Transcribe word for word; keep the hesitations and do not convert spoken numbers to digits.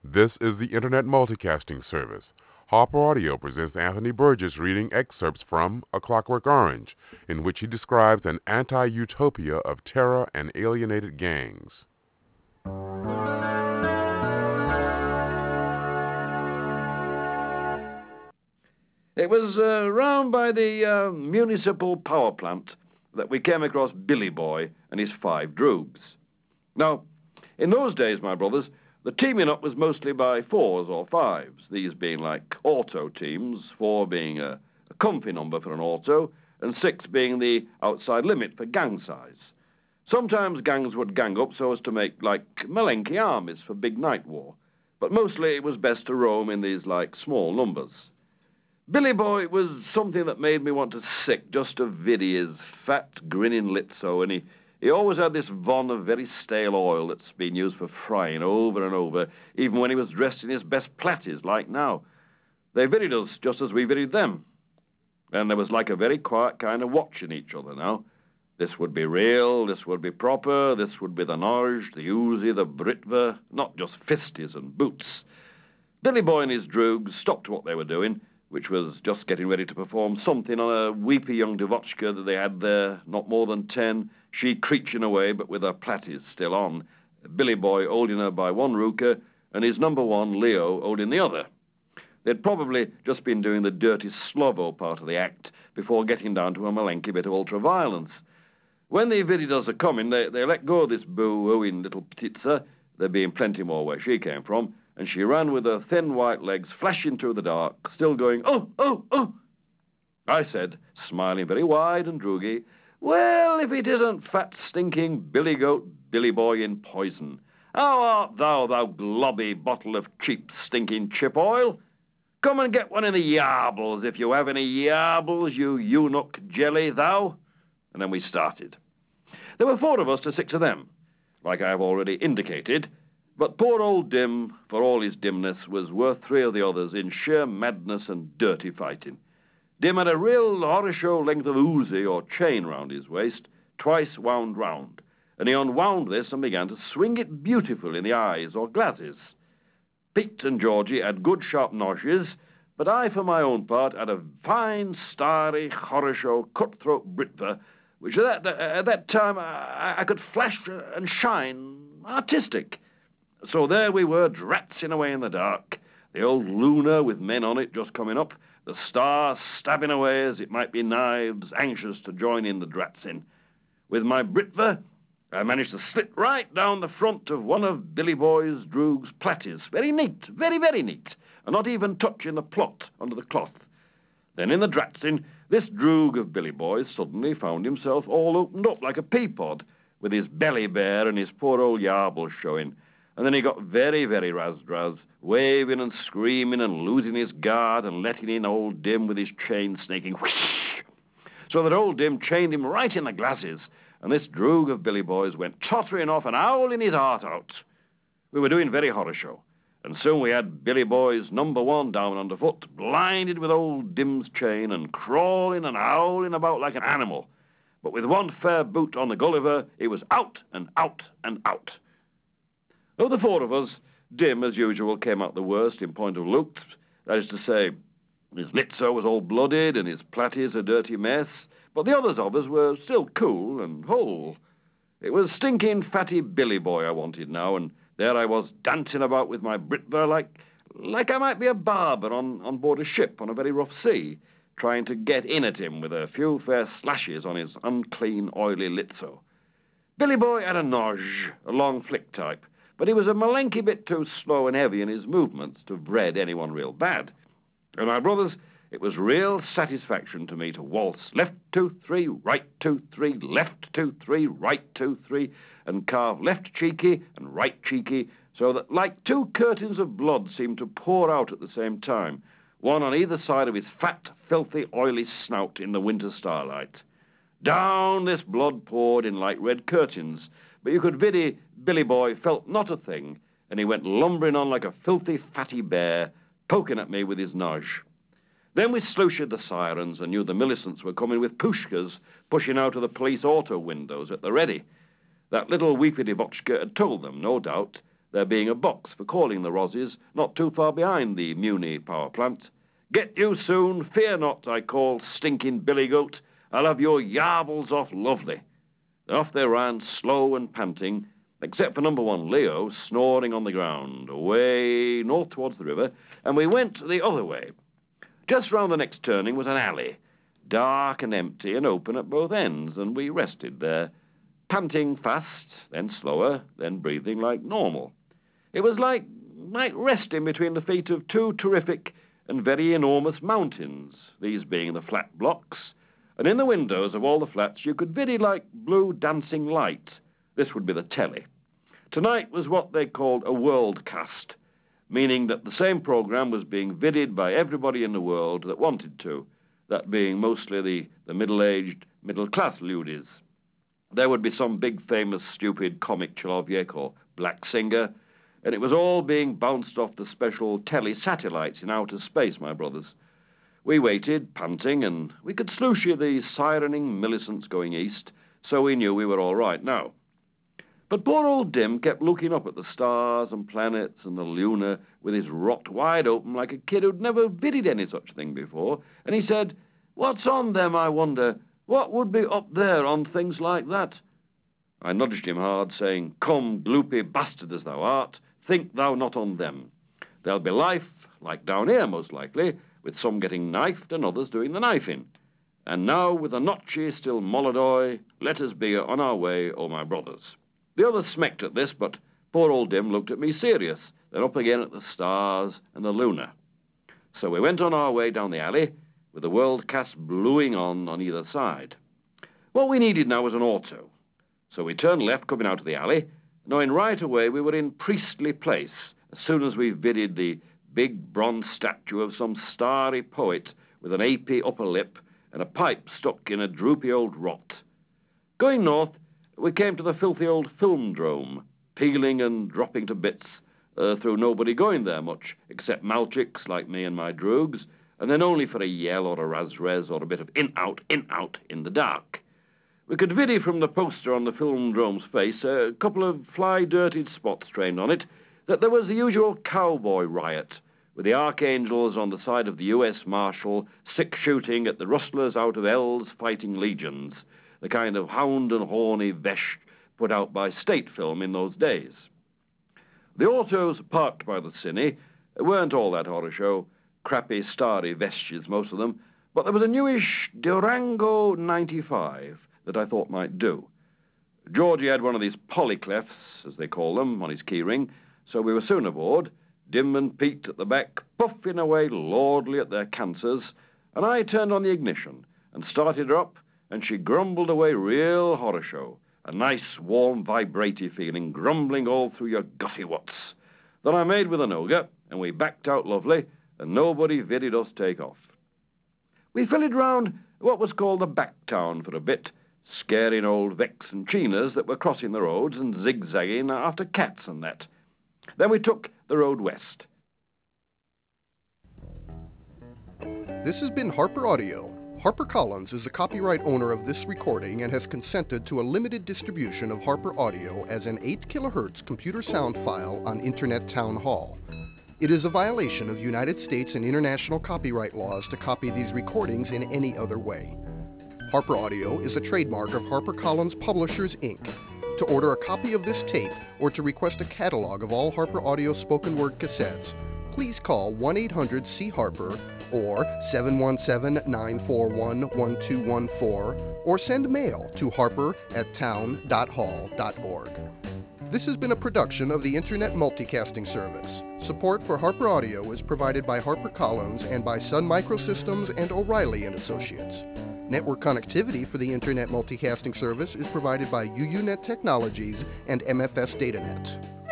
This is the Internet Multicasting Service. Harper Audio presents Anthony Burgess reading excerpts from A Clockwork Orange, in which he describes an anti-utopia of terror and alienated gangs. It was uh, round by the uh, municipal power plant that we came across Billy Boy and his five droogs. Now, in those days, my brothers, the teaming up was mostly by fours or fives, these being like auto teams, four being a, a comfy number for an auto, and six being the outside limit for gang size. Sometimes gangs would gang up so as to make, like, Malenki armies for big night war, but mostly it was best to roam in these, like, small numbers. Billy Boy was something that made me want to sick just to vidi his fat, grinning litso, and he, he always had this von of very stale oil that's been used for frying over and over, even when he was dressed in his best platies, like now. They viried us just as we viried them. And there was like a very quiet kind of watching each other now. This would be real, this would be proper, this would be the Noj, the Uzi, the Britva, not just fisties and boots. Billy Boy and his droogs stopped what they were doing, which was just getting ready to perform something on a weepy young Devotchka that they had there, not more than ten, she creeching away, but with her platies still on, Billy Boy holding her by one rooker, and his number one, Leo, holding the other. They'd probably just been doing the dirty slovo part of the act before getting down to a Malenki bit of ultra-violence. When the Viridas are coming, they, they let go of this boo-hooing little Ptitsa, there being plenty more where she came from, and she ran with her thin white legs flashing through the dark, still going, oh, oh, oh. I said, smiling very wide and droogy, well, if it isn't fat, stinking, billy goat, Billy Boy in poison. How art thou, thou globby bottle of cheap, stinking chip oil? Come and get one of the yarbles, if you have any yarbles, you eunuch jelly, thou. And then we started. There were four of us to six of them, like I have already indicated, but poor old Dim, for all his dimness, was worth three of the others in sheer madness and dirty fighting. Dim had a real horror-show length of Uzi or chain round his waist, twice wound round, and he unwound this and began to swing it beautifully in the eyes or glasses. Pete and Georgie had good sharp notches, but I, for my own part, had a fine, starry, horror-show, cutthroat Britva, which at that, at that time I, I could flash and shine artistic. So there we were, dratzing away in the dark, the old Luna with men on it just coming up, the star stabbing away as it might be knives, anxious to join in the dratzing. With my Britva, I managed to slit right down the front of one of Billy Boy's droog's platies. Very neat, very, very neat, and not even touching the plot under the cloth. Then in the dratzing, this droog of Billy Boy's suddenly found himself all opened up like a pea pod, with his belly bare and his poor old yarble showing. And then he got very, very ras-dras, waving and screaming and losing his guard and letting in old Dim with his chain snaking whoosh, so that old Dim chained him right in the glasses, and this droog of Billy Boy's went tottering off and howling his heart out. We were doing very horror show, and soon we had Billy Boy's number one down underfoot, blinded with old Dim's chain and crawling and howling about like an animal. But with one fair boot on the Gulliver, he was out and out and out. Of the four of us, Dim, as usual, came out the worst in point of looks. That is to say, his litso was all blooded and his platies a dirty mess, but the others of us were still cool and whole. It was stinking fatty Billy Boy I wanted now, and there I was dancing about with my Britva like, like I might be a barber on, on board a ship on a very rough sea, trying to get in at him with a few fair slashes on his unclean, oily litso. Billy Boy had a Noj, a long flick type, but he was a Malenki bit too slow and heavy in his movements to have bred anyone real bad. And my brothers, it was real satisfaction to me to waltz left two, three, right two, three, left two, three, right two, three, and carve left cheeky and right cheeky, so that like two curtains of blood seemed to pour out at the same time, one on either side of his fat, filthy, oily snout in the winter starlight. Down this blood poured in like red curtains, but you could vidi Billy Boy felt not a thing, and he went lumbering on like a filthy, fatty bear, poking at me with his Noj. Then we slooshed the sirens and knew the Millicents were coming with pushkas pushing out of the police auto windows at the ready. That little weepy Devotchka had told them, no doubt, there being a box for calling the Rosses not too far behind the Muni power plant. "Get you soon, fear not," I call, "stinking billy goat. I'll have your yarbles off lovely." Then off they ran, slow and panting, except for number one, Leo, snoring on the ground, away north towards the river, and we went the other way. Just round the next turning was an alley, dark and empty and open at both ends, and we rested there, panting fast, then slower, then breathing like normal. It was like, like resting between the feet of two terrific and very enormous mountains, these being the flat blocks, and in the windows of all the flats you could vidi like blue dancing light. This would be the telly. Tonight was what they called a worldcast, meaning that the same programme was being vidied by everybody in the world that wanted to, that being mostly the, the middle-aged, middle-class ludies. There would be some big, famous, stupid comic человек or black singer, and it was all being bounced off the special telly-satellites in outer space, my brothers. We waited, panting, and we could slooshy the sirening Millicents going east, so we knew we were all right now. But poor old Dim kept looking up at the stars and planets and the Luna with his rot wide open like a kid who'd never vidied any such thing before, and he said, "What's on them, I wonder? What would be up there on things like that?" I nudged him hard, saying, "Come, gloopy bastard as thou art, think thou not on them. There'll be life, like down here most likely, with some getting knifed and others doing the knifing. And now, with the notchy still Molodoy, let us be on our way, O my brothers." The others smacked at this, but poor old Dim looked at me serious, then up again at the stars and the Luna. So we went on our way down the alley, with the worldcast bluing on on either side. What we needed now was an auto. So we turned left coming out of the alley, knowing right away we were in Priestley Place, as soon as we vidied the big bronze statue of some starry poet with an apey upper lip and a pipe stuck in a droopy old rot. Going north, we came to the filthy old Filmdrome, peeling and dropping to bits uh, through nobody going there much, except Malchiks like me and my droogs, and then only for a yell or a raz-res or a bit of in-out, in-out in the dark. We could vidi from the poster on the Filmdrome's face, a couple of fly-dirted spots trained on it, that there was the usual cowboy riot, with the archangels on the side of the U S Marshal, sick shooting at the rustlers out of L's fighting legions, the kind of hound and horny vesh put out by State Film in those days. The autos parked by the cine weren't all that horror show, crappy starry vestures, most of them, but there was a newish Durango ninety-five that I thought might do. Georgie had one of these polyclefs, as they call them, on his keyring, so we were soon aboard, Dim and Pete at the back, puffing away lordly at their cancers, and I turned on the ignition and started her up, and she grumbled away real horror show, a nice, warm, vibraty feeling grumbling all through your gutty wats. Then I made with an ogre, and we backed out lovely, and nobody vidied us take off. We fillied round what was called the back town for a bit, scaring old Vex and Chinas that were crossing the roads and zigzagging after cats and that. Then we took the road west. This has been Harper Audio. HarperCollins is the copyright owner of this recording and has consented to a limited distribution of Harper Audio as an eight kilohertz computer sound file on Internet Town Hall. It is a violation of United States and international copyright laws to copy these recordings in any other way. Harper Audio is a trademark of HarperCollins Publishers, Incorporated. To order a copy of this tape or to request a catalog of all Harper Audio spoken word cassettes, please call one eight hundred C Harper or seven one seven, nine four one, one two one four or send mail to harper at town dot hall dot org. This has been a production of the Internet Multicasting Service. Support for Harper Audio is provided by HarperCollins and by Sun Microsystems and O'Reilly and Associates. Network connectivity for the Internet Multicasting Service is provided by U U Net Technologies and M F S DataNet.